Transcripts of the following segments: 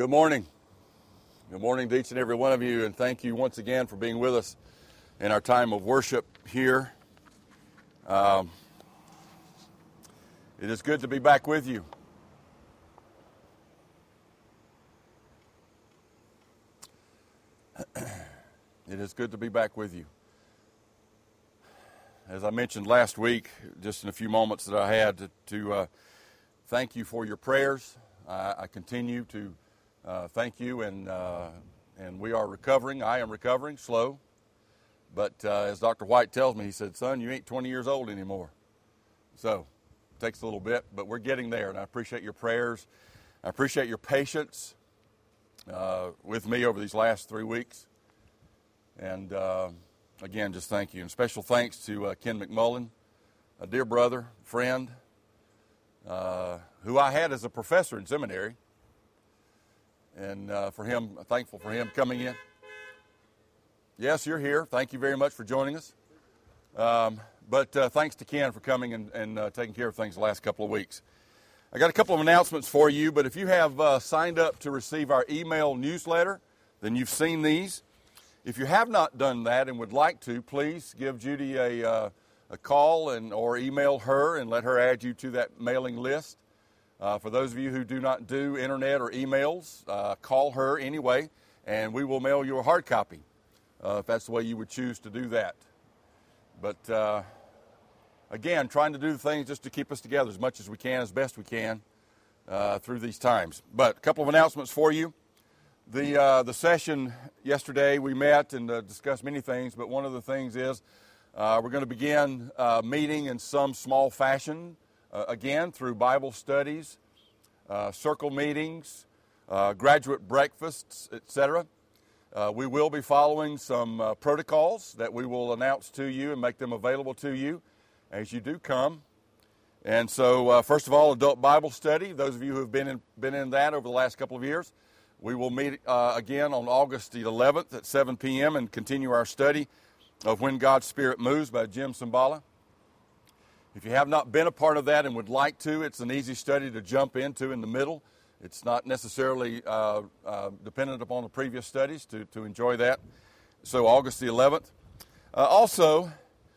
Good morning. Good morning to each and every one of you, and thank you once again for being with us in our time of worship here. It is good to be back with you. It is good to be back with you. As I mentioned last week, just in a few moments that I had to thank you for your prayers. I continue to thank you, and we are recovering. I am recovering, slow. But as Dr. White tells me, he said, son, you ain't 20 years old anymore. So it takes a little bit, but we're getting there, and I appreciate your prayers. I appreciate your patience with me over these last 3 weeks. And again, just thank you. And special thanks to Ken McMullen, a dear brother, friend, who I had as a professor in seminary. And for him, thankful for him coming in. Yes, you're here. Thank you very much for joining us. But thanks to Ken for coming and taking care of things the last couple of weeks. I got a couple of announcements for you, but if you have signed up to receive our email newsletter, then you've seen these. If you have not done that and would like to, please give Judy a call or email her and let her add you to that mailing list. For those of you who do not do internet or emails, call her anyway, and we will mail you a hard copy if that's the way you would choose to do that. But again, trying to do things just to keep us together as much as we can, as best we can through these times. But a couple of announcements for you. The session yesterday, we met and discussed many things, but one of the things is we're going to begin meeting in some small fashion again through Bible studies, circle meetings, graduate breakfasts, etc. We will be following some protocols that we will announce to you and make them available to you as you do come. And so, first of all, adult Bible study. Those of you who have been in that over the last couple of years, we will meet again on August the 11th at 7 p.m. and continue our study of When God's Spirit Moves by Jim Cymbala. If you have not been a part of that and would like to, it's an easy study to jump into in the middle. It's not necessarily dependent upon the previous studies to enjoy that. So August the 11th. Also,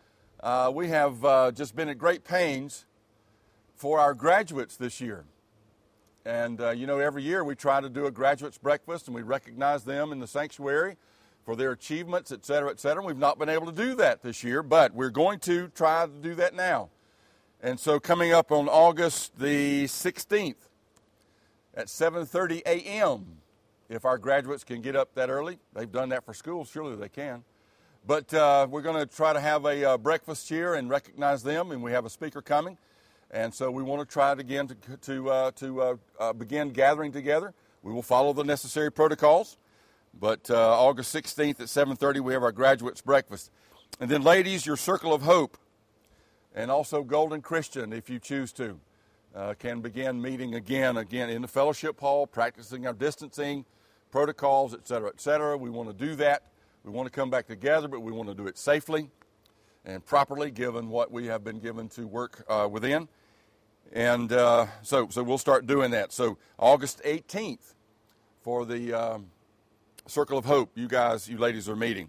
we have just been at great pains for our graduates this year. And, every year we try to do a graduates breakfast and we recognize them in the sanctuary for their achievements, et cetera, et cetera. We've not been able to do that this year, but we're going to try to do that now. And so coming up on August the 16th at 7:30 a.m., if our graduates can get up that early, they've done that for school, surely they can. But we're going to try to have a breakfast here and recognize them, and we have a speaker coming. And so we want to try it again to begin gathering together. We will follow the necessary protocols. But August 16th at 7:30, we have our graduates' breakfast. And then, ladies, your Circle of Hope and also Golden Christian, if you choose to, can begin meeting again in the fellowship hall, practicing our distancing protocols, et cetera, et cetera. We want to do that. We want to come back together, but we want to do it safely and properly, given what we have been given to work within. And so we'll start doing that. So August 18th for the Circle of Hope, you ladies are meeting.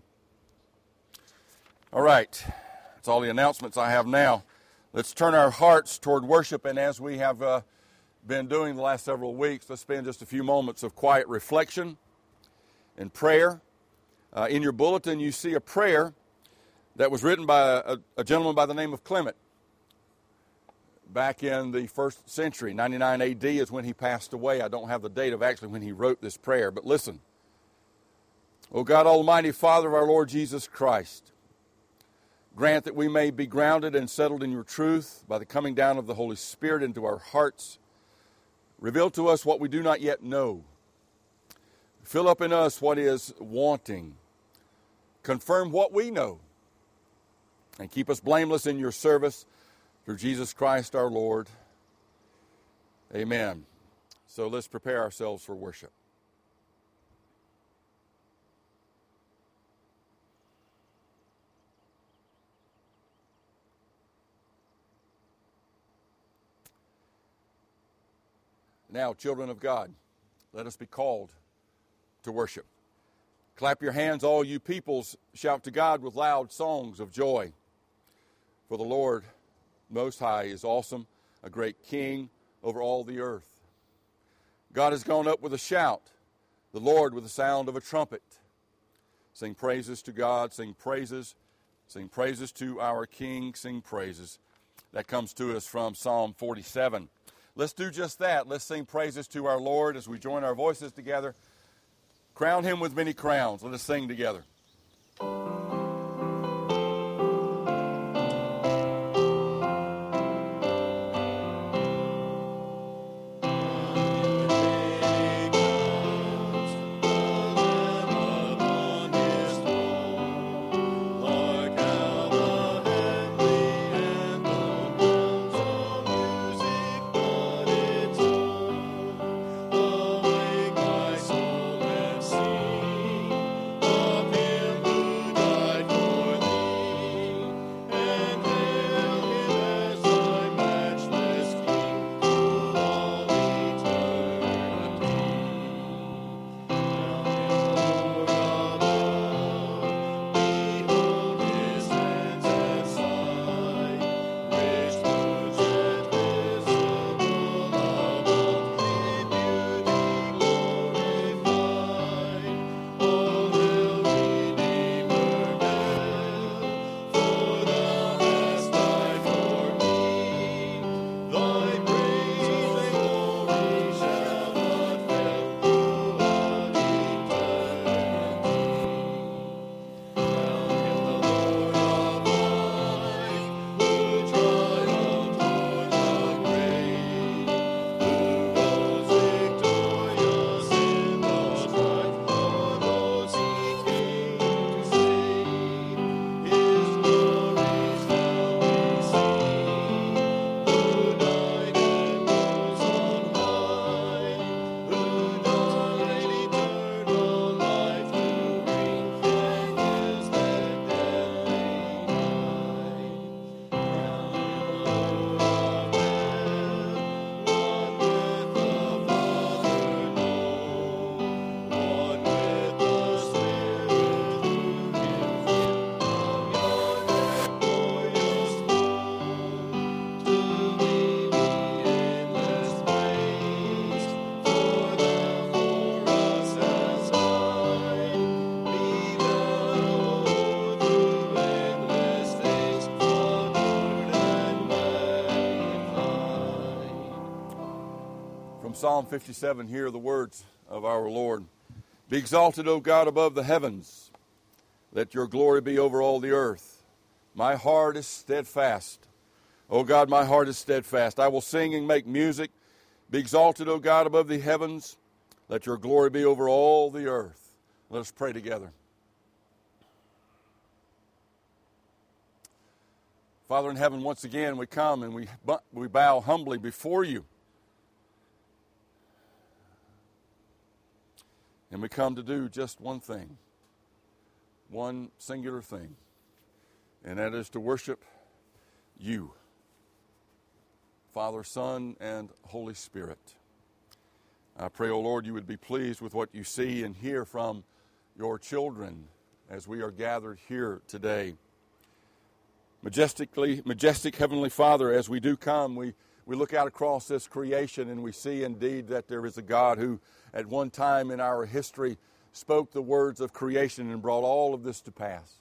All right. That's all the announcements I have now. Let's turn our hearts toward worship, and as we have been doing the last several weeks, let's spend just a few moments of quiet reflection and prayer. In your bulletin, you see a prayer that was written by a gentleman by the name of Clement. Back in the 1st century, 99 AD is when he passed away. I don't have the date of actually when he wrote this prayer, but listen. O God, Almighty Father of our Lord Jesus Christ, grant that we may be grounded and settled in your truth by the coming down of the Holy Spirit into our hearts. Reveal to us what we do not yet know. Fill up in us what is wanting. Confirm what we know. And keep us blameless in your service through Jesus Christ our Lord. Amen. So let's prepare ourselves for worship. Now, children of God, Let us be called to worship. Clap your hands, all you peoples. Shout to God with loud songs of joy. For the Lord Most High is awesome, a great King over all the earth. God has gone up with a shout, the Lord with the sound of a trumpet. Sing praises to God, sing praises to our King, sing praises. That comes to us from Psalm 47. Let's do just that. Let's sing praises to our Lord as we join our voices together. Crown him with many crowns. Let us sing together. Psalm 57, hear the words of our Lord. Be exalted, O God, above the heavens. Let your glory be over all the earth. My heart is steadfast. O God, my heart is steadfast. I will sing and make music. Be exalted, O God, above the heavens. Let your glory be over all the earth. Let us pray together. Father in heaven, once again we come and we bow humbly before you. And we come to do just one thing, one singular thing, and that is to worship you, Father, Son, and Holy Spirit. I pray, O Lord, you would be pleased with what you see and hear from your children as we are gathered here today. Majestic Heavenly Father, as we do come, we look out across this creation and we see indeed that there is a God who at one time in our history spoke the words of creation and brought all of this to pass.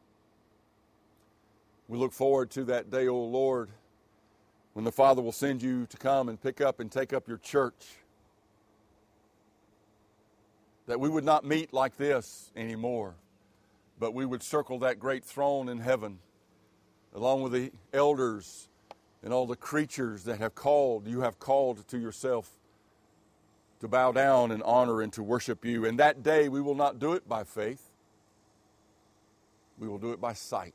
We look forward to that day, O Lord, when the Father will send you to come and pick up and take up your church. That we would not meet like this anymore, but we would circle that great throne in heaven, along with the elders and all the creatures that you have called to yourself to bow down and honor and to worship you. And that day we will not do it by faith. We will do it by sight.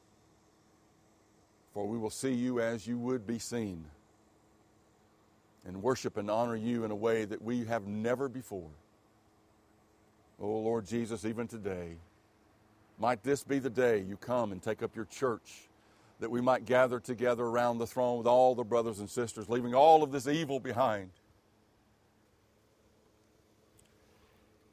For we will see you as you would be seen and worship and honor you in a way that we have never before. Oh, Lord Jesus, even today, might this be the day you come and take up your church, that we might gather together around the throne with all the brothers and sisters, leaving all of this evil behind,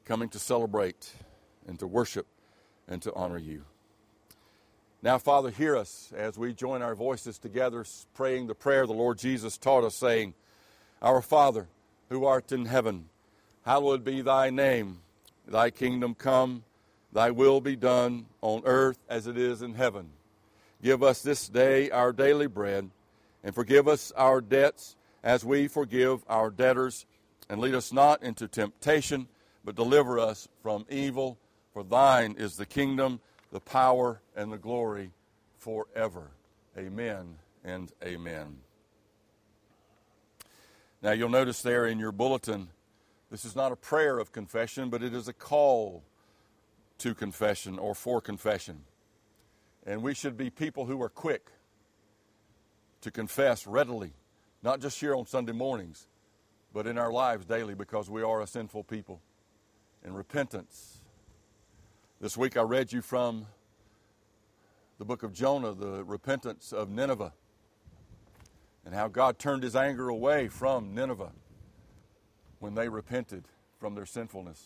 coming to celebrate and to worship and to honor you. Now, Father, hear us as we join our voices together, praying the prayer the Lord Jesus taught us, saying, Our Father, who art in heaven, hallowed be thy name. Thy kingdom come, thy will be done on earth as it is in heaven. Give us this day our daily bread, and forgive us our debts as we forgive our debtors. And lead us not into temptation, but deliver us from evil. For thine is the kingdom, the power, and the glory forever. Amen and amen. Now you'll notice there in your bulletin, this is not a prayer of confession, but it is a call to confession or for confession. And we should be people who are quick to confess readily, not just here on Sunday mornings, but in our lives daily, because we are a sinful people. And repentance. This week I read you from the book of Jonah, the repentance of Nineveh, and how God turned his anger away from Nineveh when they repented from their sinfulness.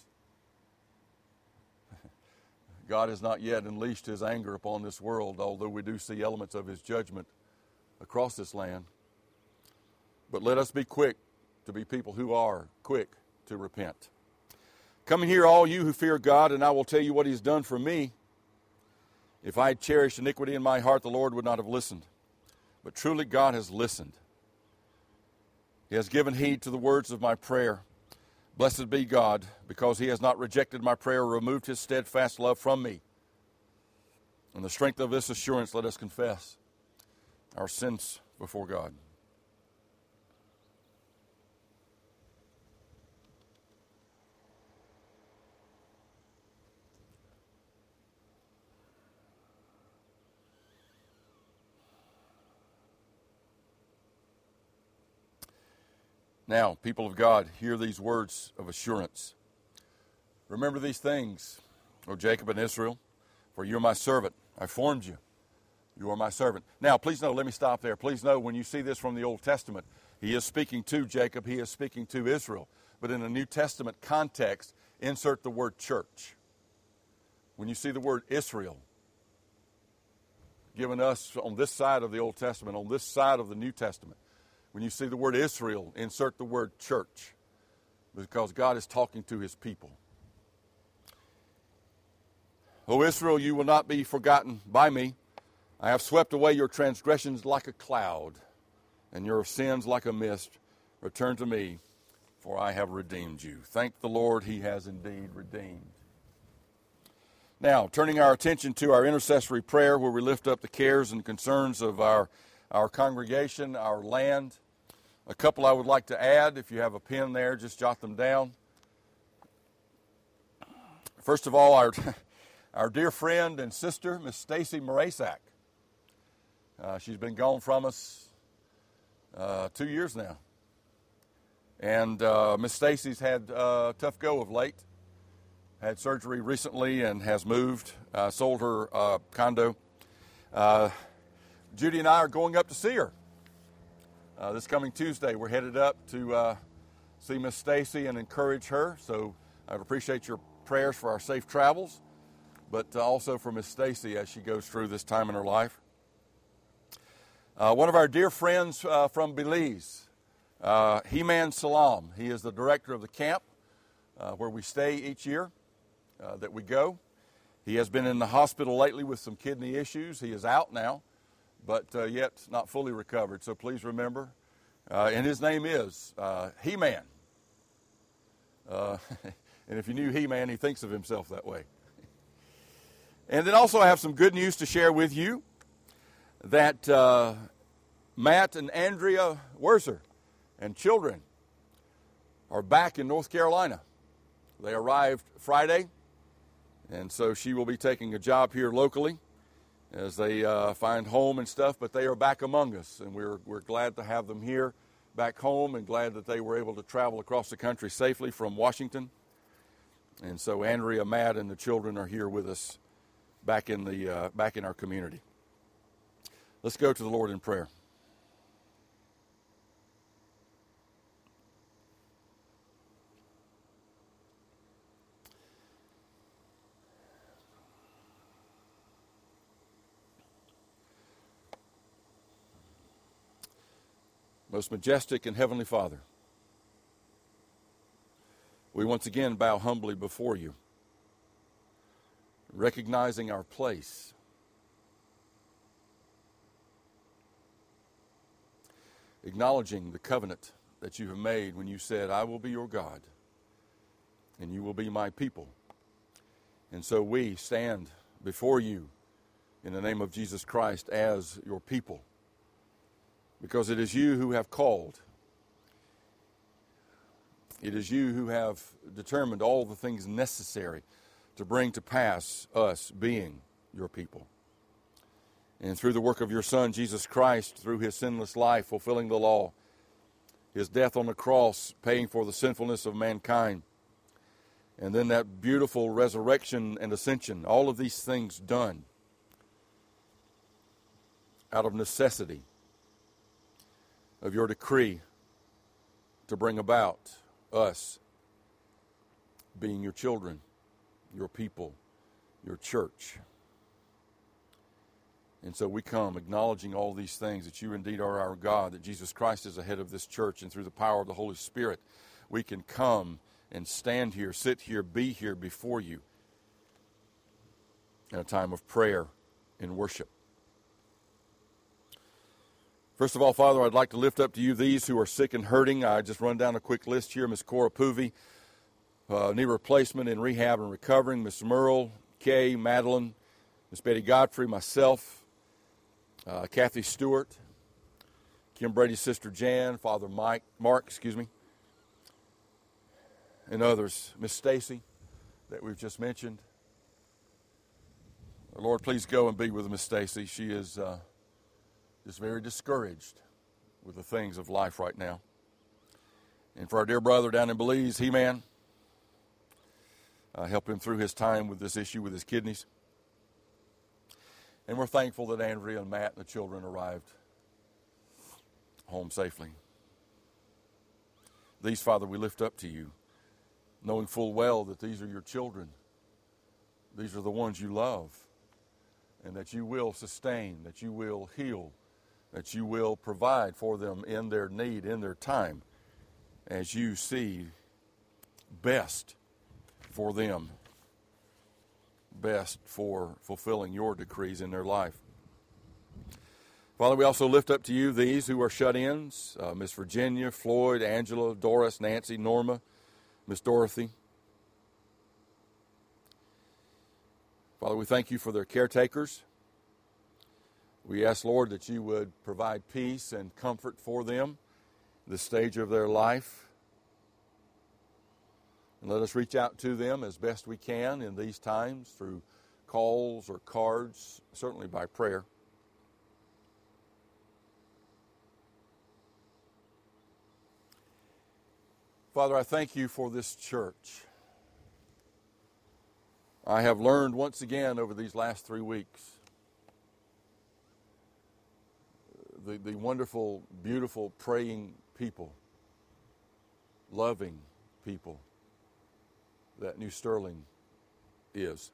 God has not yet unleashed his anger upon this world, although we do see elements of his judgment across this land. But let us be quick to be people who are quick to repent. Come here, all you who fear God, and I will tell you what he's done for me. If I had cherished iniquity in my heart, the Lord would not have listened. But truly God has listened. He has given heed to the words of my prayer. Blessed be God, because he has not rejected my prayer or removed his steadfast love from me. In the strength of this assurance, let us confess our sins before God. Now, people of God, hear these words of assurance. Remember these things, O Jacob and Israel, for you are my servant. I formed you. You are my servant. Now, please know, let me stop there. Please know, when you see this from the Old Testament, he is speaking to Jacob, he is speaking to Israel. But in a New Testament context, insert the word church. When you see the word Israel given us on this side of the Old Testament, on this side of the New Testament, when you see the word Israel, insert the word church, because God is talking to his people. O Israel, you will not be forgotten by me. I have swept away your transgressions like a cloud, and your sins like a mist. Return to me, for I have redeemed you. Thank the Lord, he has indeed redeemed. Now, turning our attention to our intercessory prayer, where we lift up the cares and concerns of our congregation, our land. A couple I would like to add. If you have a pen there, just jot them down. First of all, our dear friend and sister, Miss Stacy Morasak. She's been gone from us 2 years now. And Miss Stacy's had a tough go of late. Had surgery recently and has moved, sold her condo. Judy and I are going up to see her this coming Tuesday. We're headed up to see Miss Stacy and encourage her. So I'd appreciate your prayers for our safe travels, but also for Miss Stacy as she goes through this time in her life. One of our dear friends from Belize, He-Man Salam. He is the director of the camp where we stay each year that we go. He has been in the hospital lately with some kidney issues. He is out now, but yet not fully recovered. So please remember. And his name is He-Man. And if you knew He-Man, he thinks of himself that way. And then also I have some good news to share with you that Matt and Andrea Werser and children are back in North Carolina. They arrived Friday, and so she will be taking a job here locally as they find home and stuff, but they are back among us, and we're glad to have them here back home and glad that they were able to travel across the country safely from Washington. And so Andrea, Matt, and the children are here with us back in our community. Let's go to the Lord in prayer. Most majestic and heavenly Father, we once again bow humbly before you, recognizing our place, acknowledging the covenant that you have made when you said, I will be your God, and you will be my people. And so we stand before you in the name of Jesus Christ as your people, because it is you who have called. It is you who have determined all the things necessary to bring to pass us being your people. And through the work of your Son, Jesus Christ, through his sinless life, fulfilling the law, his death on the cross, paying for the sinfulness of mankind, and then that beautiful resurrection and ascension, all of these things done out of necessity of your decree to bring about us being your children, your people, your church. And so we come acknowledging all these things, that you indeed are our God, that Jesus Christ is the head of this church, and through the power of the Holy Spirit, we can come and stand here, sit here, be here before you in a time of prayer and worship. First of all, Father, I'd like to lift up to you these who are sick and hurting. I just run down a quick list here. Ms. Cora Poovey, knee replacement in rehab and recovering. Ms. Merle, Kay, Madeline, Ms. Betty Godfrey, myself, Kathy Stewart, Kim Brady's sister Jan, Father Mark, and others. Miss Stacy, that we've just mentioned. Lord, please go and be with Miss Stacy. She is just very discouraged with the things of life right now. And for our dear brother down in Belize, He-Man, help him through his time with this issue with his kidneys. And we're thankful that Andrea and Matt and the children arrived home safely. These, Father, we lift up to you, knowing full well that these are your children. These are the ones you love, and that you will sustain, that you will heal, that you will provide for them in their need, in their time, as you see best for them, best for fulfilling your decrees in their life. Father, we also lift up to you these who are shut-ins, Miss Virginia, Floyd, Angela, Doris, Nancy, Norma, Miss Dorothy. Father, we thank you for their caretakers. We ask, Lord, that you would provide peace and comfort for them at this stage of their life. And let us reach out to them as best we can in these times through calls or cards, certainly by prayer. Father, I thank you for this church. I have learned once again over these last 3 weeks the wonderful, beautiful, praying people, loving people that New Sterling is.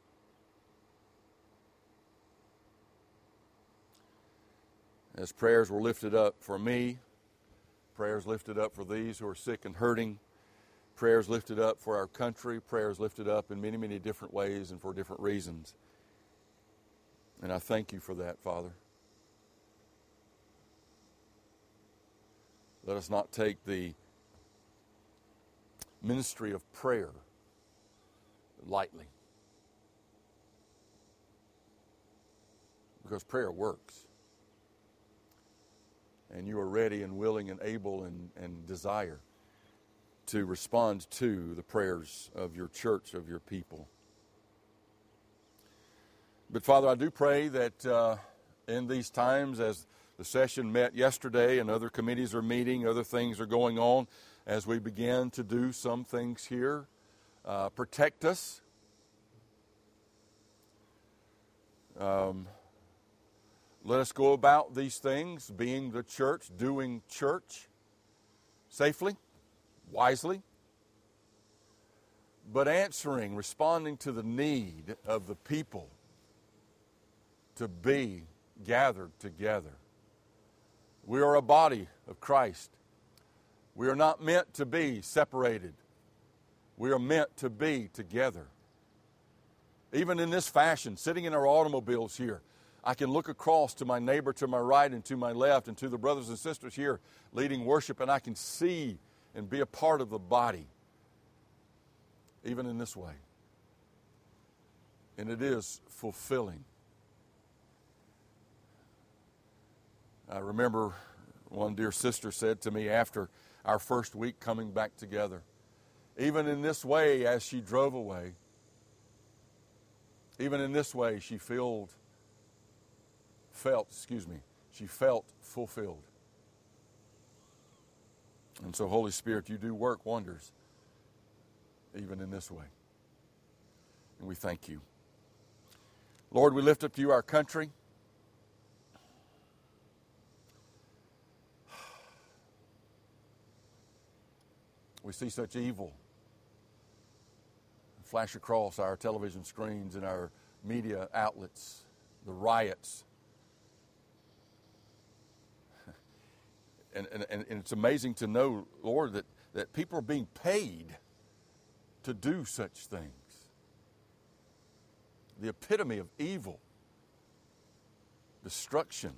As prayers were lifted up for me, prayers lifted up for these who are sick and hurting, prayers lifted up for our country, prayers lifted up in many, many different ways and for different reasons. And I thank you for that, Father. Let us not take the ministry of prayer lightly, because prayer works. And you are ready and willing and able and desire to respond to the prayers of your church, of your people. But Father, I do pray that in these times, as the session met yesterday and other committees are meeting, other things are going on, as we begin to do some things here, protect us. Let us go about these things, being the church, doing church safely, wisely, but responding to the need of the people to be gathered together We are a body of Christ. We are not meant to be separated. We are meant to be together. Even in this fashion, sitting in our automobiles here, I can look across to my neighbor to my right and to my left and to the brothers and sisters here leading worship, and I can see and be a part of the body, even in this way. And it is fulfilling. I remember one dear sister said to me after our first week coming back together, even in this way as she drove away, even in this way she felt fulfilled. And so, Holy Spirit, you do work wonders even in this way. And we thank you. Lord, we lift up to you our country. We see such evil flash across our television screens and our media outlets, the riots. And it's amazing to know, Lord, that people are being paid to do such things. The epitome of evil, destruction.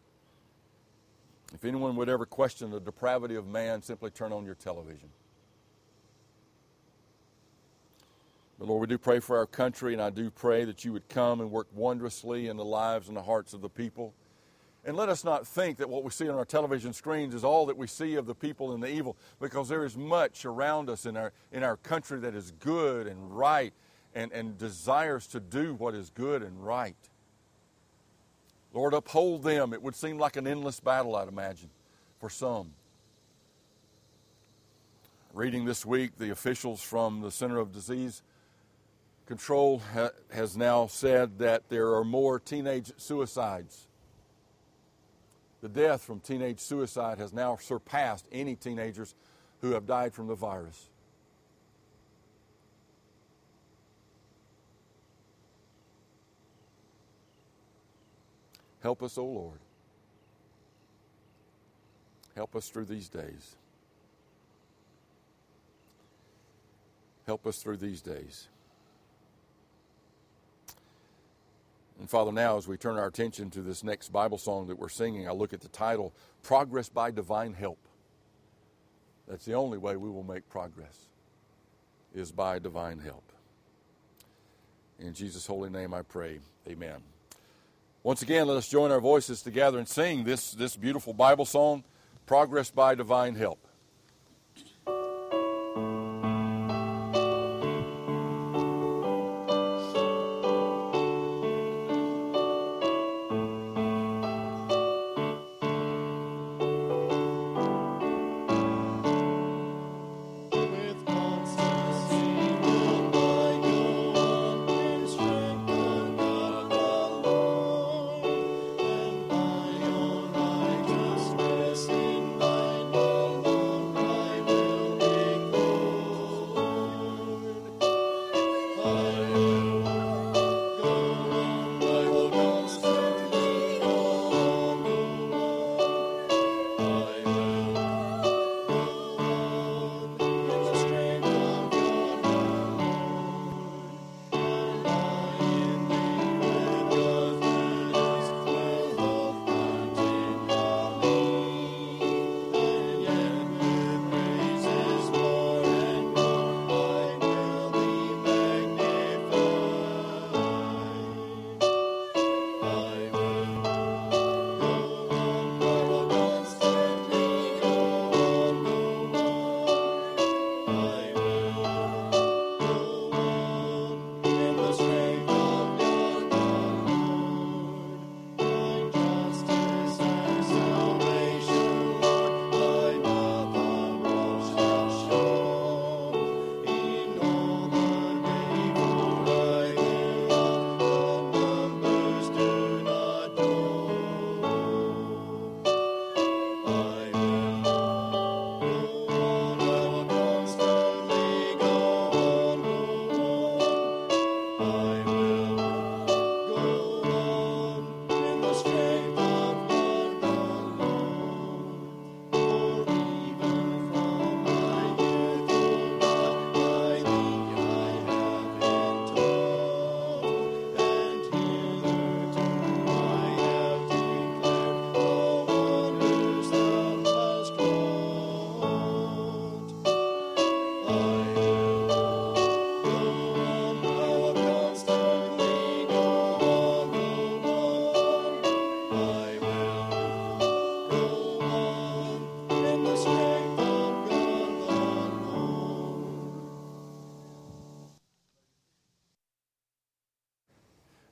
If anyone would ever question the depravity of man, simply turn on your television. But Lord, we do pray for our country, and I do pray that you would come and work wondrously in the lives and the hearts of the people. And let us not think that what we see on our television screens is all that we see of the people and the evil, because there is much around us in our country that is good and right and desires to do what is good and right. Lord, uphold them. It would seem like an endless battle, I'd imagine, for some. Reading this week, the officials from the Center of Disease Control has now said that there are more teenage suicides. The death from teenage suicide has now surpassed any teenagers who have died from the virus. Help us, O Lord. Help us through these days. Help us through these days. And Father, now as we turn our attention to this next Bible song that we're singing, I look at the title, Progress by Divine Help. That's the only way we will make progress, is by divine help. In Jesus' holy name I pray, amen. Once again, let us join our voices together and sing this beautiful Bible song, Progress by Divine Help. Lord.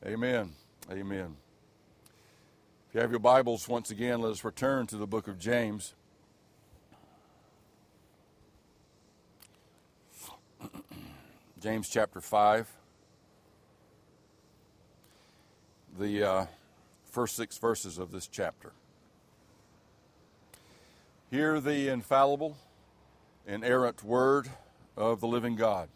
Amen. Amen. If you have your Bibles, once again, let us return to the book of James. James chapter 5. The first 6 verses of this chapter. Hear the infallible, inerrant word of the living God.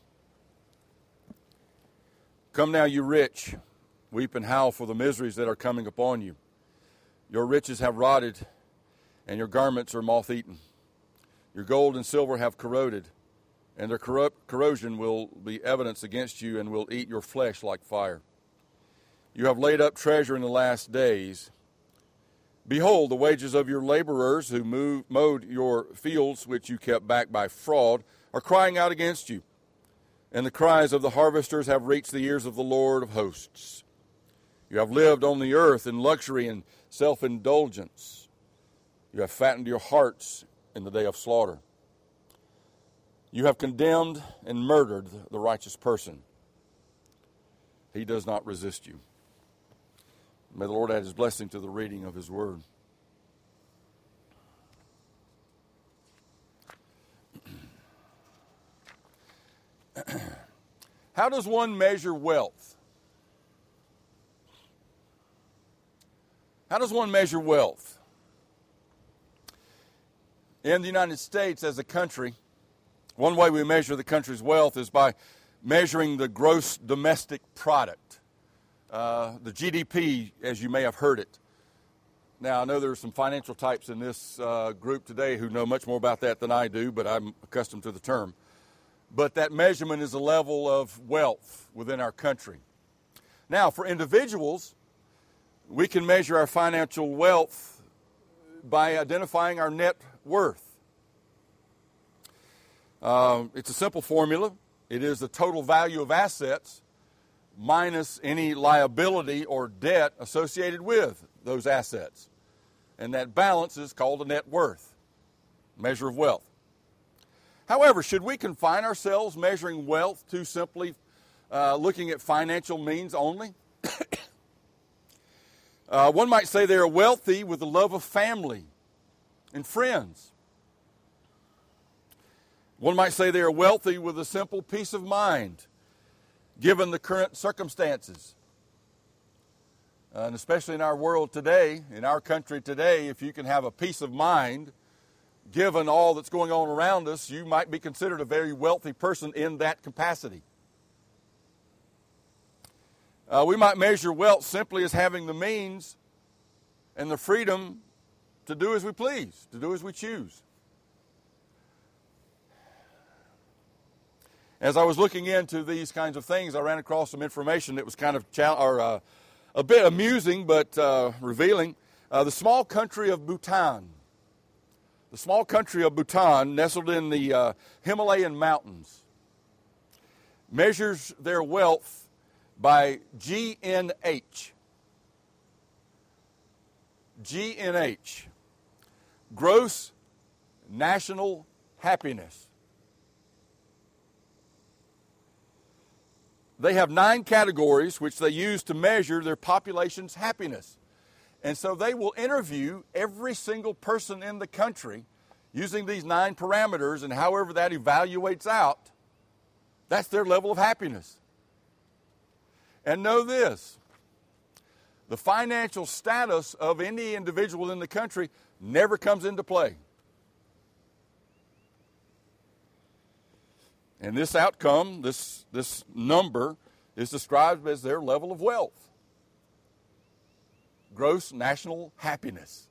Come now, you rich, weep and howl for the miseries that are coming upon you. Your riches have rotted, and your garments are moth-eaten. Your gold and silver have corroded, and their corrosion will be evidence against you and will eat your flesh like fire. You have laid up treasure in the last days. Behold, the wages of your laborers who mowed your fields, which you kept back by fraud, are crying out against you. And the cries of the harvesters have reached the ears of the Lord of hosts. You have lived on the earth in luxury and self-indulgence. You have fattened your hearts in the day of slaughter. You have condemned and murdered the righteous person. He does not resist you. May the Lord add his blessing to the reading of his word. How does one measure wealth? How does one measure wealth? In the United States as a country, one way we measure the country's wealth is by measuring the gross domestic product. The GDP, as you may have heard it. Now, I know there are some financial types in this group today who know much more about that than I do, but I'm accustomed to the term. But that measurement is a level of wealth within our country. Now, for individuals, we can measure our financial wealth by identifying our net worth. It's a simple formula. It is the total value of assets minus any liability or debt associated with those assets. And that balance is called a net worth, measure of wealth. However, should we confine ourselves measuring wealth to simply looking at financial means only? One might say they are wealthy with the love of family and friends. One might say they are wealthy with a simple peace of mind, given the current circumstances. And especially in our world today, in our country today, if you can have a peace of mind, given all that's going on around us, you might be considered a very wealthy person in that capacity. We might measure wealth simply as having the means and the freedom to do as we please, to do as we choose. As I was looking into these kinds of things, I ran across some information that was kind of a bit amusing but revealing. The small country of Bhutan. The small country of Bhutan, nestled in the Himalayan mountains, measures their wealth by GNH. GNH. Gross National Happiness. They have 9 categories which they use to measure their population's happiness. And so they will interview every single person in the country using these 9 parameters, and however that evaluates out, that's their level of happiness. And know this, the financial status of any individual in the country never comes into play. And this outcome, this number, is described as their level of wealth. Gross national happiness.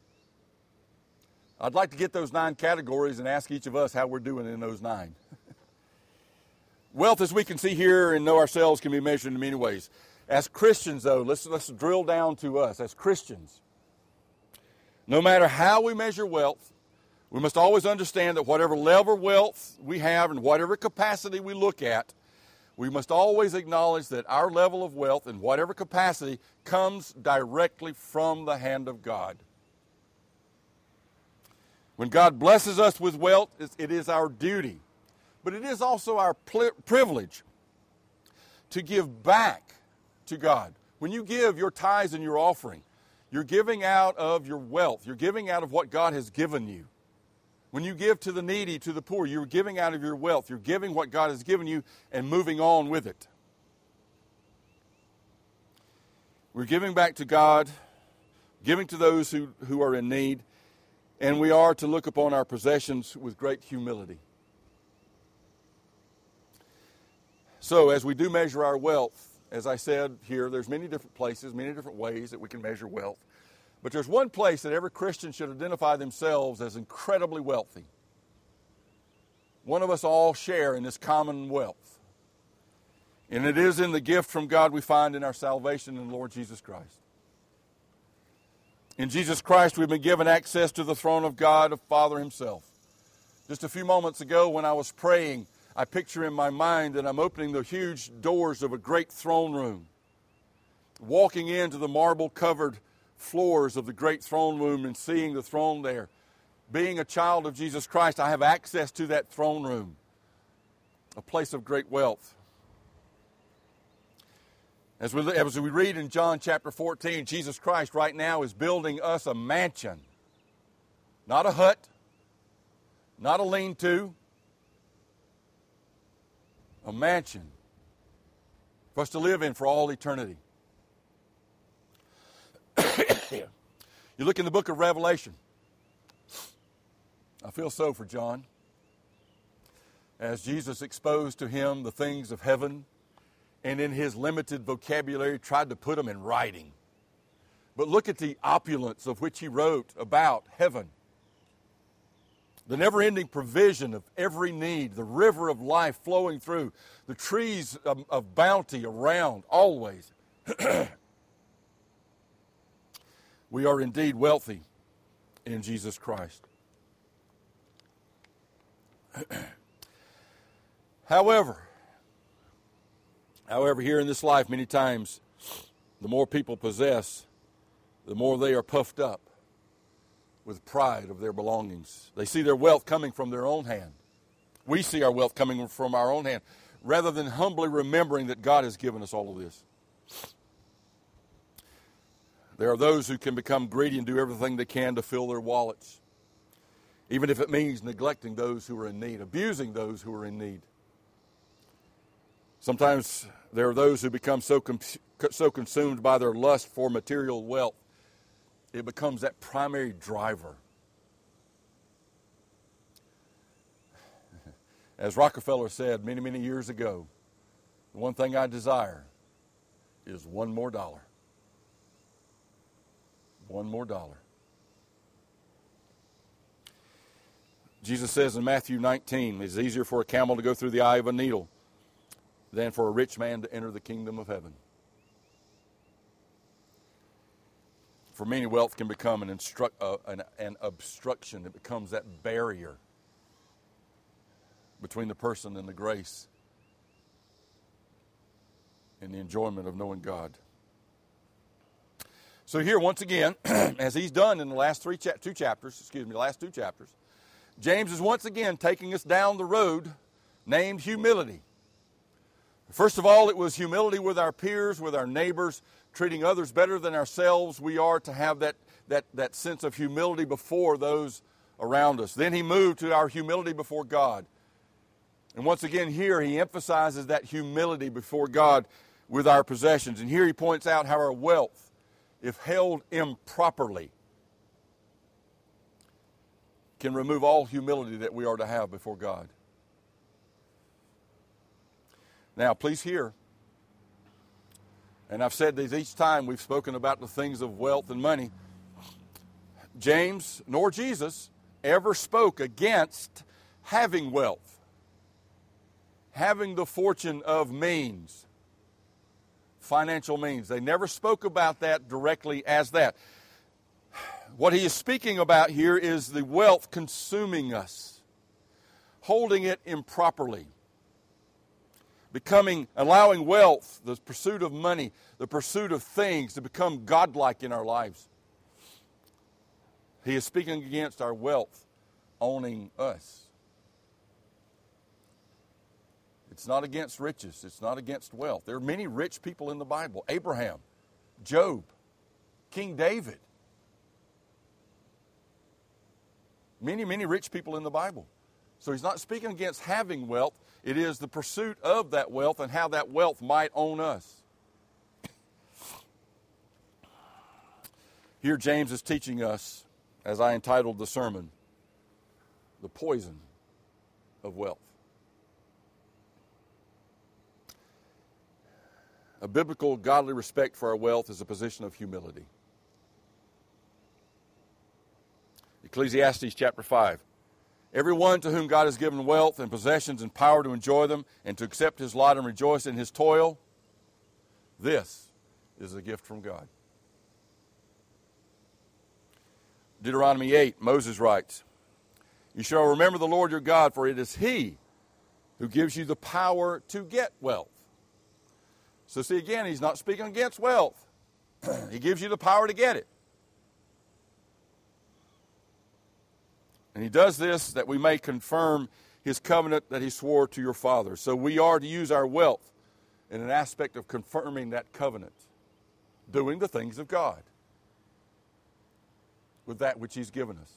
I'd like to get those 9 categories and ask each of us how we're doing in those 9. Wealth, as we can see here and know ourselves, can be measured in many ways. As Christians, though, let's drill down to us. As Christians, no matter how we measure wealth, we must always understand that whatever level of wealth we have and whatever capacity we look at, we must always acknowledge that our level of wealth in whatever capacity comes directly from the hand of God. When God blesses us with wealth, it is our duty, but it is also our privilege to give back to God When you give your tithes and your offering, you're giving out of your wealth. You're giving out of what God has given you. When you give to the needy, to the poor, you're giving out of your wealth. You're giving what God has given you and moving on with it. We're giving back to God, giving to those who are in need, and we are to look upon our possessions with great humility. So as we do measure our wealth, as I said here, there's many different places, many different ways that we can measure wealth. But there's one place that every Christian should identify themselves as incredibly wealthy. One of us all share in this common wealth. And it is in the gift from God we find in our salvation in the Lord Jesus Christ. In Jesus Christ, we've been given access to the throne of God, of Father Himself. Just a few moments ago when I was praying, I picture in my mind that I'm opening the huge doors of a great throne room, walking into the marble-covered floors of the great throne room and seeing the throne there. Being a child of Jesus Christ, I have access to that throne room, a place of great wealth. As we read in John chapter 14, Jesus Christ right now is building us a mansion. Not a hut, not a lean-to, a mansion for us to live in for all eternity. You look in the book of Revelation. I feel so for John. As Jesus exposed to him the things of heaven, and in his limited vocabulary tried to put them in writing. But look at the opulence of which he wrote about heaven. The never-ending provision of every need, the river of life flowing through, the trees of bounty around, always. We are indeed wealthy in Jesus Christ. However, here in this life, many times, the more people possess, the more they are puffed up with pride of their belongings. They see their wealth coming from their own hand. We see our wealth coming from our own hand, rather than humbly remembering that God has given us all of this. There are those who can become greedy and do everything they can to fill their wallets, even if it means neglecting those who are in need, abusing those who are in need. Sometimes there are those who become so consumed by their lust for material wealth, it becomes that primary driver. As Rockefeller said many, many years ago, the one thing I desire is one more dollar. One more dollar. Jesus says in Matthew 19, it's easier for a camel to go through the eye of a needle than for a rich man to enter the kingdom of heaven. For many, wealth can become an obstruction. It becomes that barrier between the person and the grace and the enjoyment of knowing God. So here, once again, as he's done in the last two chapters, James is once again taking us down the road named humility. First of all, it was humility with our peers, with our neighbors, treating others better than ourselves. We are to have that sense of humility before those around us. Then he moved to our humility before God. And once again here, he emphasizes that humility before God with our possessions. And here he points out how our wealth, if held improperly, can remove all humility that we are to have before God. Now, please hear, and I've said this each time we've spoken about the things of wealth and money, James nor Jesus ever spoke against having wealth, having the fortune of means, financial means. They never spoke about that directly as that. What he is speaking about here is the wealth consuming us, holding it improperly, allowing wealth, the pursuit of money, the pursuit of things to become godlike in our lives. He is speaking against our wealth owning us. It's not against riches. It's not against wealth. There are many rich people in the Bible. Abraham Job, King David. Many, many rich people in the Bible. So he's not speaking against having wealth. It is the pursuit of that wealth and how that wealth might own us. Here James is teaching us, as I entitled the sermon, the poison of wealth. A biblical, godly respect for our wealth is a position of humility. Ecclesiastes chapter 5. Everyone to whom God has given wealth and possessions and power to enjoy them and to accept his lot and rejoice in his toil, this is a gift from God. Deuteronomy 8, Moses writes, You shall remember the Lord your God, for it is he who gives you the power to get wealth. So see, again, he's not speaking against wealth. He gives you the power to get it. And he does this that we may confirm his covenant that he swore to your father. So we are to use our wealth in an aspect of confirming that covenant, doing the things of God with that which he's given us.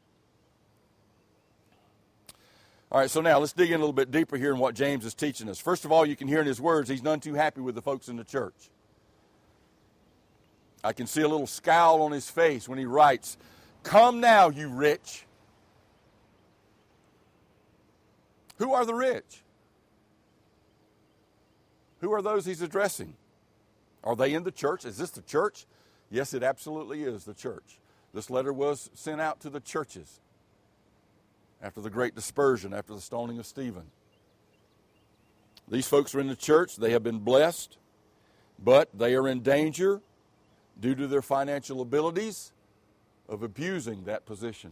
All right, so now let's dig in a little bit deeper here in what James is teaching us. First of all, you can hear in his words, he's none too happy with the folks in the church. I can see a little scowl on his face when he writes, Come now, you rich. Who are the rich? Who are those he's addressing? Are they in the church? Is this the church? Yes, it absolutely is the church. This letter was sent out to the churches after the great dispersion, after the stoning of Stephen. These folks are in the church. They have been blessed, but they are in danger due to their financial abilities of abusing that position.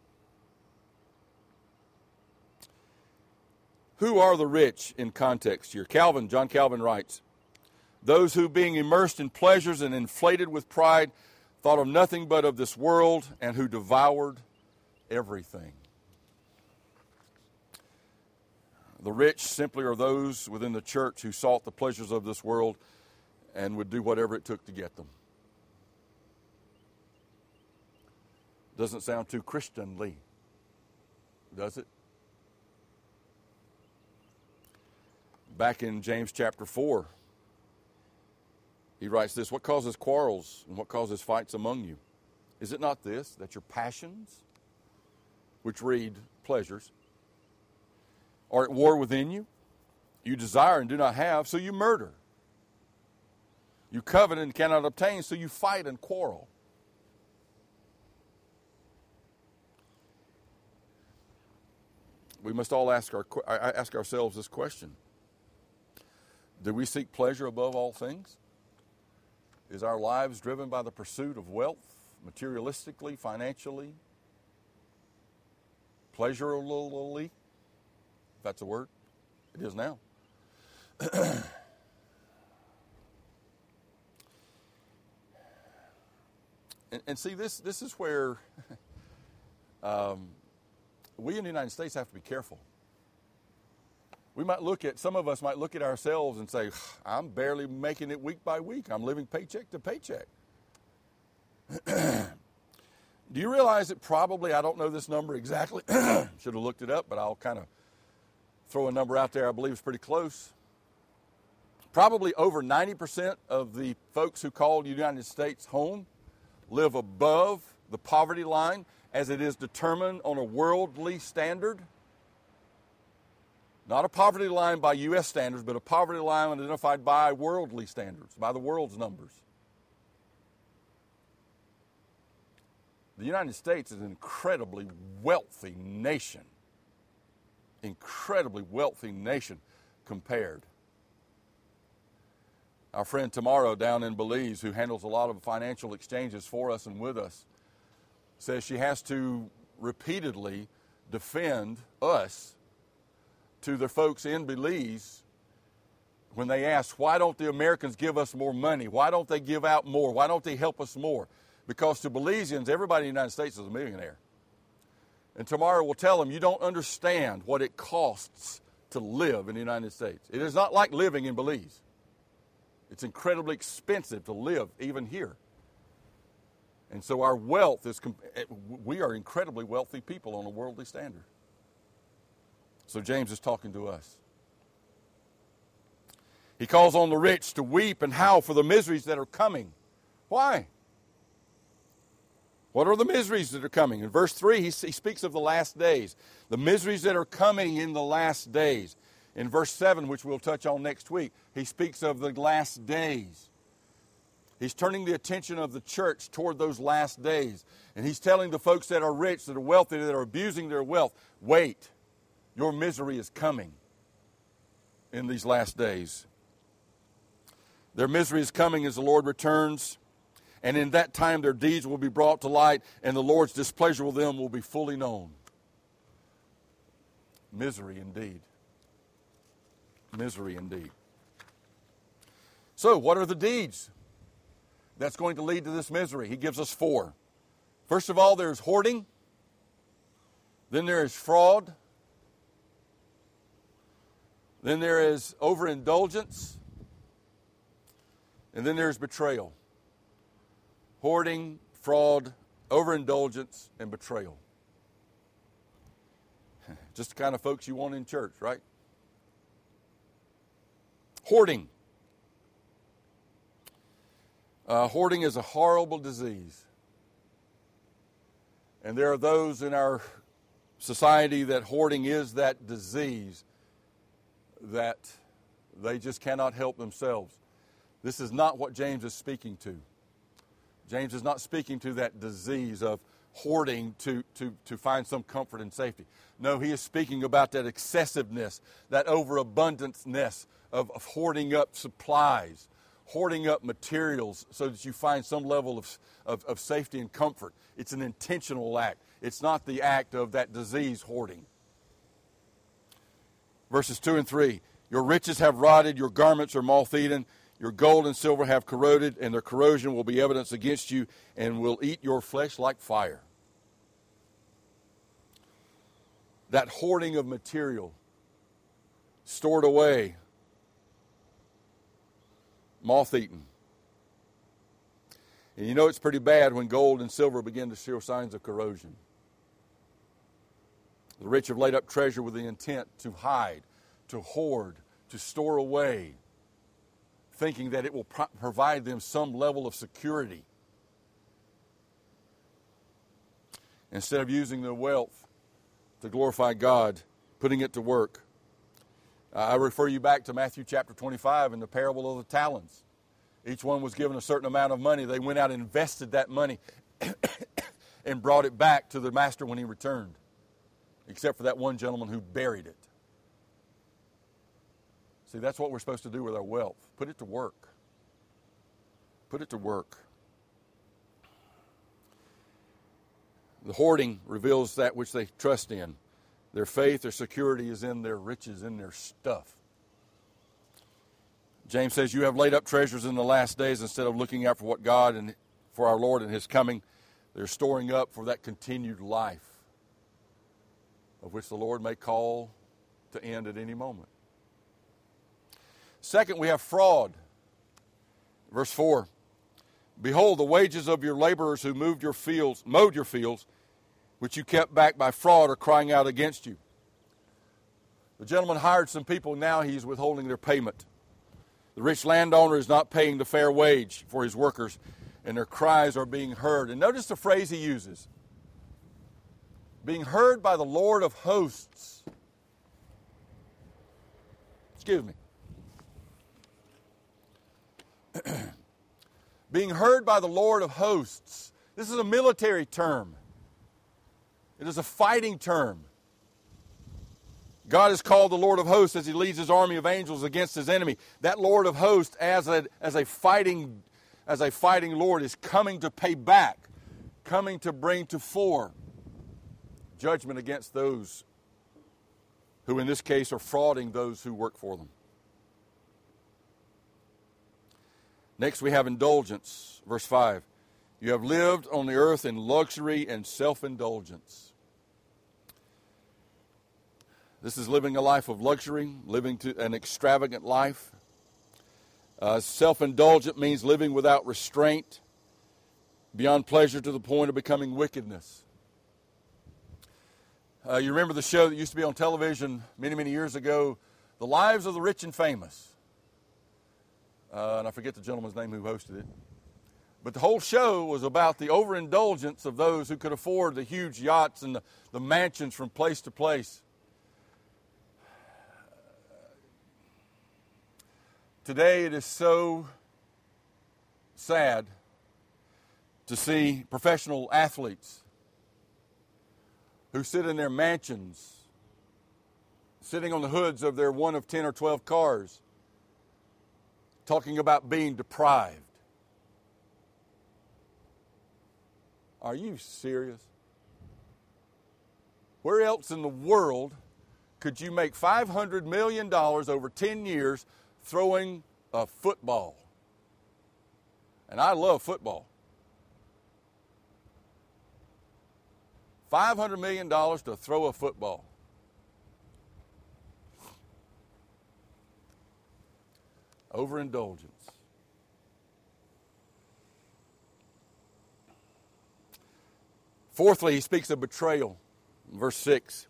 Who are the rich in context here? John Calvin writes, Those who being immersed in pleasures and inflated with pride thought of nothing but of this world and who devoured everything. The rich simply are those within the church who sought the pleasures of this world and would do whatever it took to get them. Doesn't sound too Christianly, does it? Back in James chapter 4, he writes this, What causes quarrels and what causes fights among you? Is it not this, that your passions, which read pleasures, are at war within you? You desire and do not have, so you murder. You covet and cannot obtain, so you fight and quarrel. We must all ask ourselves this question. Do we seek pleasure above all things? Is our lives driven by the pursuit of wealth, materialistically, financially, pleasurably? If that's a word. It is now. and see, this is where we in the United States have to be careful. Some of us might look at ourselves and say, I'm barely making it week by week. I'm living paycheck to paycheck. Do you realize that probably, I don't know this number exactly, should have looked it up, but I'll kind of throw a number out there I believe is pretty close. Probably over 90% of the folks who call the United States home live above the poverty line as it is determined on a worldly standard. Not a poverty line by U.S. standards, but a poverty line identified by worldly standards, by the world's numbers. The United States is an incredibly wealthy nation. Incredibly wealthy nation compared. Our friend Tamara down in Belize, who handles a lot of financial exchanges for us and with us, says she has to repeatedly defend us to the folks in Belize when they ask, why don't the Americans give us more money? Why don't they give out more? Why don't they help us more? Because to Belizeans, everybody in the United States is a millionaire. And Tamara will tell them, you don't understand what it costs to live in the United States. It is not like living in Belize. It's incredibly expensive to live even here. And so our wealth is, we are incredibly wealthy people on a worldly standard. So James is talking to us. He calls on the rich to weep and howl for the miseries that are coming. Why? What are the miseries that are coming? In verse 3, he speaks of the last days. The miseries that are coming in the last days. In verse 7, which we'll touch on next week, he speaks of the last days. He's turning the attention of the church toward those last days. And he's telling the folks that are rich, that are wealthy, that are abusing their wealth, wait, your misery is coming in these last days. Their misery is coming as the Lord returns. And in that time their deeds will be brought to light, and the Lord's displeasure with them will be fully known. Misery indeed. Misery indeed. So, what are the deeds that's going to lead to this misery? He gives us 4. First of all, there's hoarding. Then there is fraud. Then there is overindulgence. And then there's betrayal. Hoarding, fraud, overindulgence, and betrayal. Just the kind of folks you want in church, right? Hoarding. Hoarding is a horrible disease. And there are those in our society that hoarding is that disease that they just cannot help themselves. This is not what James is speaking to. James is not speaking to that disease of hoarding to find some comfort and safety. No, he is speaking about that excessiveness, that overabundance of hoarding up supplies, hoarding up materials so that you find some level of safety and comfort. It's an intentional act. It's not the act of that disease hoarding. Verses 2 and 3, your riches have rotted, your garments are moth-eaten, your gold and silver have corroded, and their corrosion will be evidence against you and will eat your flesh like fire. That hoarding of material stored away, moth-eaten. And you know it's pretty bad when gold and silver begin to show signs of corrosion. The rich have laid up treasure with the intent to hide, to hoard, to store away, thinking that it will provide them some level of security. Instead of using their wealth to glorify God, putting it to work. I refer you back to Matthew chapter 25 and the parable of the talents. Each one was given a certain amount of money. They went out and invested that money and brought it back to the master when he returned, except for that one gentleman who buried it. See, that's what we're supposed to do with our wealth. Put it to work. Put it to work. The hoarding reveals that which they trust in. Their faith, their security is in their riches, in their stuff. James says, you have laid up treasures in the last days instead of looking out for what God and for our Lord and His coming. They're storing up for that continued life of which the Lord may call to end at any moment. Second, we have fraud. Verse 4. Behold, the wages of your laborers who mowed your fields, which you kept back by fraud, are crying out against you. The gentleman hired some people, now he's withholding their payment. The rich landowner is not paying the fair wage for his workers, and their cries are being heard. And notice the phrase he uses. Being heard by the Lord of hosts. Excuse me. Being heard by the Lord of hosts. This is a military term. It is a fighting term. God is called the Lord of hosts as He leads His army of angels against His enemy. That Lord of hosts, as a fighting Lord, is coming to pay back, coming to bring to fore judgment against those who, in this case, are frauding those who work for them. Next, we have indulgence. Verse 5. You have lived on the earth in luxury and self-indulgence. This is living a life of luxury, living an extravagant life. Self-indulgent means living without restraint, beyond pleasure to the point of becoming wickedness. You remember the show that used to be on television many, many years ago, The Lives of the Rich and Famous. And I forget the gentleman's name who hosted it. But the whole show was about the overindulgence of those who could afford the huge yachts and the mansions from place to place. Today it is so sad to see professional athletes who sit in their mansions, sitting on the hoods of their one of 10 or 12 cars, talking about being deprived. Are you serious? Where else in the world could you make $500 million over 10 years throwing a football? And I love football. $500 million to throw a football. Overindulgence. Fourthly, he speaks of betrayal. Verse 6.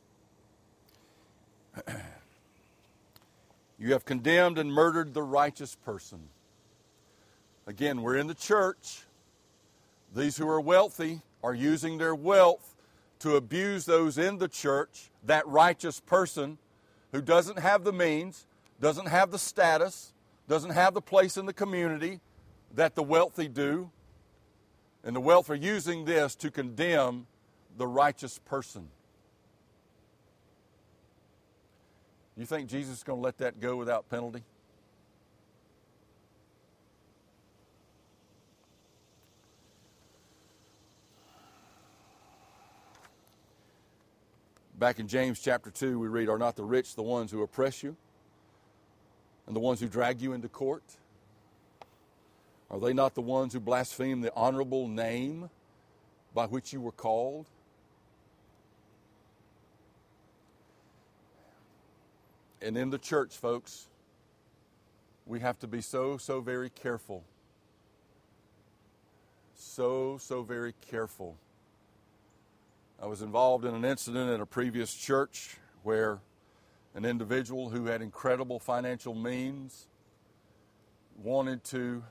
You have condemned and murdered the righteous person. Again, we're in the church. These who are wealthy are using their wealth to abuse those in the church, that righteous person who doesn't have the means, doesn't have the status, doesn't have the place in the community that the wealthy do. And the wealthy are using this to condemn the righteous person. You think Jesus is going to let that go without penalty? Back in James chapter 2, we read, "Are not the rich the ones who oppress you, and the ones who drag you into court? Are they not the ones who blaspheme the honorable name by which you were called?" And in the church, folks, we have to be so very careful. So very careful. I was involved in an incident at a previous church where an individual who had incredible financial means wanted to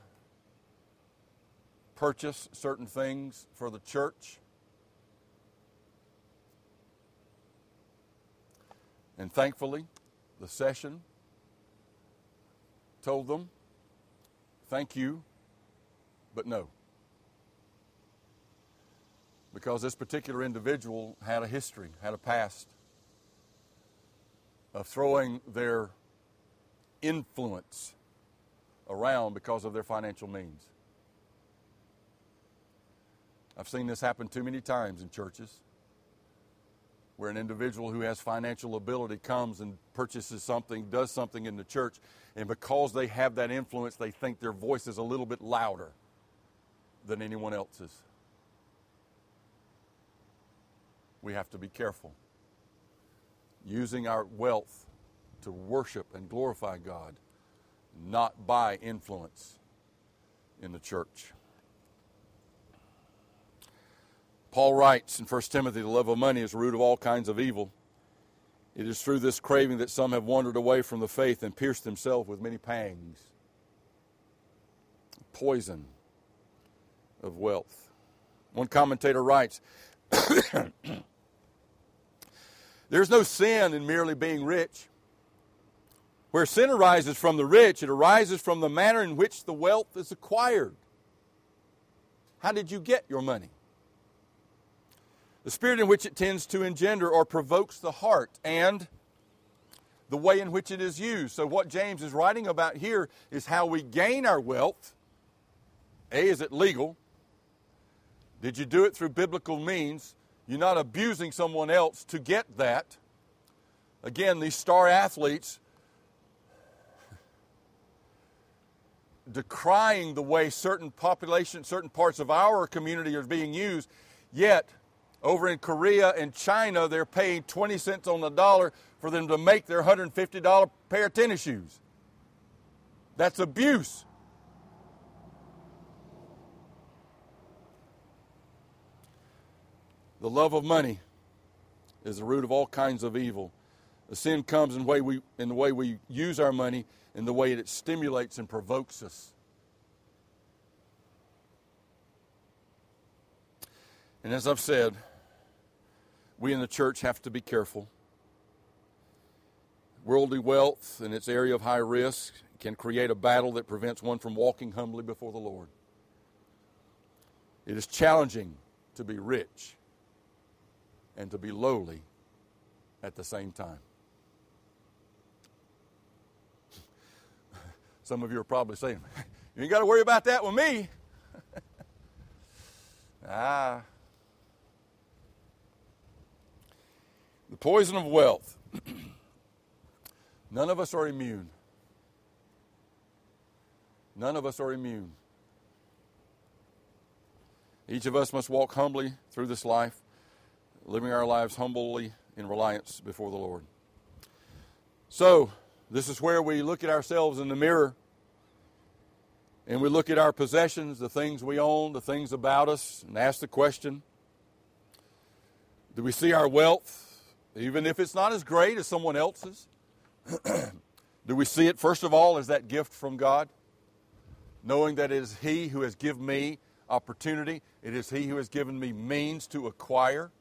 purchase certain things for the church. And thankfully, the session told them, "Thank you, but no." Because this particular individual had a history, had a past of throwing their influence around because of their financial means. I've seen this happen too many times in churches, where an individual who has financial ability comes and purchases something, does something in the church, and because they have that influence, they think their voice is a little bit louder than anyone else's. We have to be careful. Using our wealth to worship and glorify God, not by influence in the church. Paul writes in 1 Timothy, "The love of money is the root of all kinds of evil. It is through this craving that some have wandered away from the faith and pierced themselves with many pangs." Poison of wealth. One commentator writes, "There's no sin in merely being rich. Where sin arises from the rich, it arises from the manner in which the wealth is acquired. How did you get your money? The spirit in which it tends to engender or provokes the heart, and the way in which it is used." So what James is writing about here is how we gain our wealth. A, is it legal? Did you do it through biblical means? You're not abusing someone else to get that. Again, these star athletes decrying the way certain population, certain parts of our community are being used, yet over in Korea and China, they're paying 20 cents on the dollar for them to make their $150 pair of tennis shoes. That's abuse The love of money is the root of all kinds of evil. The sin comes in the way we use our money, in the way it stimulates and provokes us. And as I've said, we in the church have to be careful. Worldly wealth in its area of high risk can create a battle that prevents one from walking humbly before the Lord. It is challenging to be rich and to be lowly at the same time. Some of you are probably saying, you ain't got to worry about that with me. The poison of wealth. None of us are immune. None of us are immune. Each of us must walk humbly through this life, living our lives humbly in reliance before the Lord. So, this is where we look at ourselves in the mirror and we look at our possessions, the things we own, the things about us, and ask the question, do we see our wealth, even if it's not as great as someone else's? Do we see it, first of all, as that gift from God? Knowing that it is He who has given me opportunity, it is He who has given me means to acquire.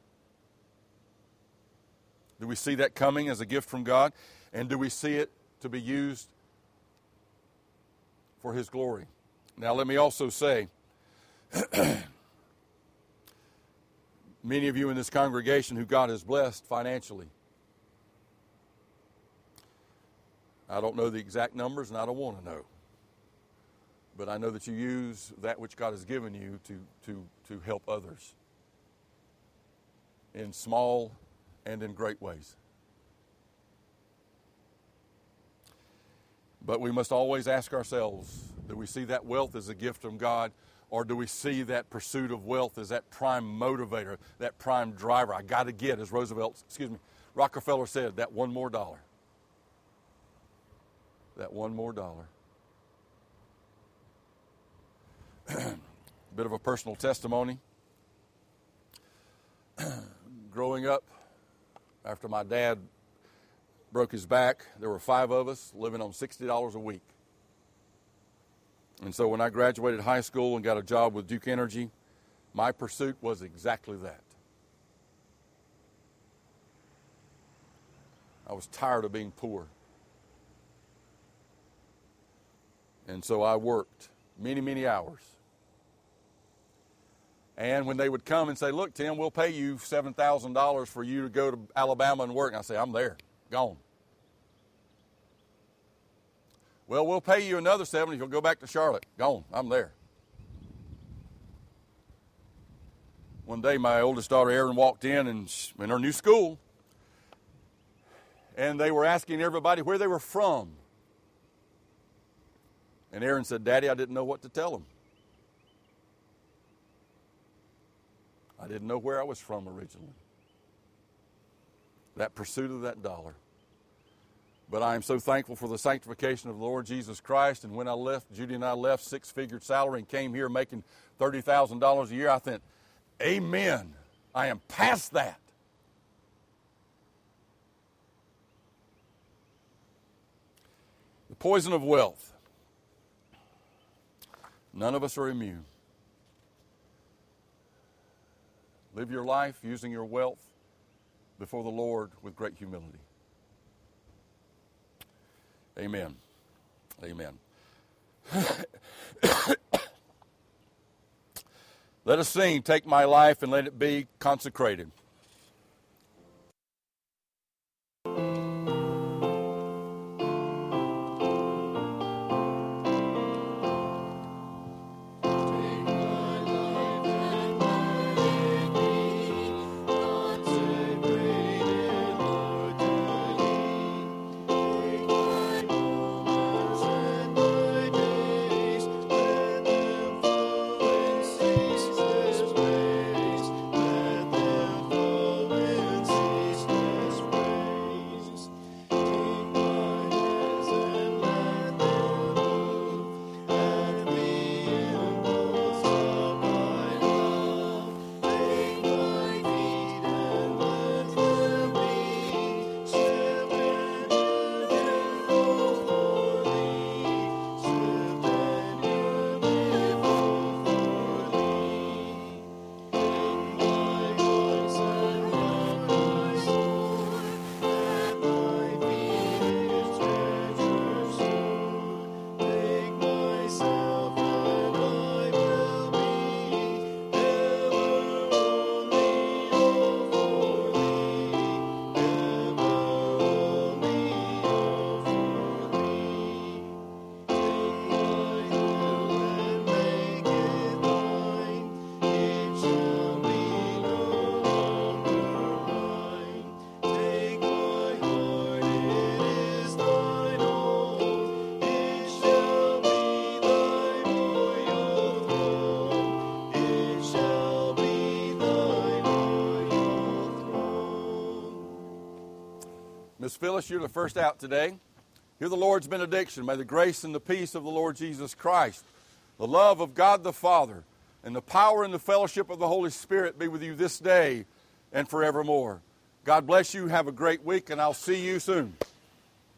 Do we see that coming as a gift from God? And do we see it to be used for His glory? Now let me also say, many of you in this congregation who God has blessed financially. I don't know the exact numbers and I don't want to know. But I know that you use that which God has given you to help others in small and in great ways. But we must always ask ourselves, do we see that wealth as a gift from God, or do we see that pursuit of wealth as that prime motivator, that prime driver? I got to get, as Rockefeller said, that one more dollar. That one more dollar. Bit of a personal testimony. Growing up, after my dad broke his back, there were 5 of us living on $60 a week. And so when I graduated high school and got a job with Duke Energy, my pursuit was exactly that. I was tired of being poor. And so I worked many, many hours. And when they would come and say, look, Tim, we'll pay you $7,000 for you to go to Alabama and work. And I say, I'm there, gone. Well, we'll pay you another $7 if you'll go back to Charlotte. Gone, I'm there. One day, my oldest daughter, Erin, walked in her new school. And they were asking everybody where they were from. And Erin said, Daddy, I didn't know what to tell them. I didn't know where I was from originally. That pursuit of that dollar. But I am so thankful for the sanctification of the Lord Jesus Christ. And when I left, Judy and I left 6-figure salary and came here making $30,000 a year, I thought, amen. I am past that. The poison of wealth. None of us are immune. Live your life using your wealth before the Lord with great humility. Amen. Amen. Let us sing, Take My Life and Let It Be Consecrated. Phyllis, you're the first out today. Hear the Lord's benediction. May the grace and the peace of the Lord Jesus Christ, the love of God the Father, and the power and the fellowship of the Holy Spirit be with you this day and forevermore. God bless you. Have a great week, and I'll see you soon.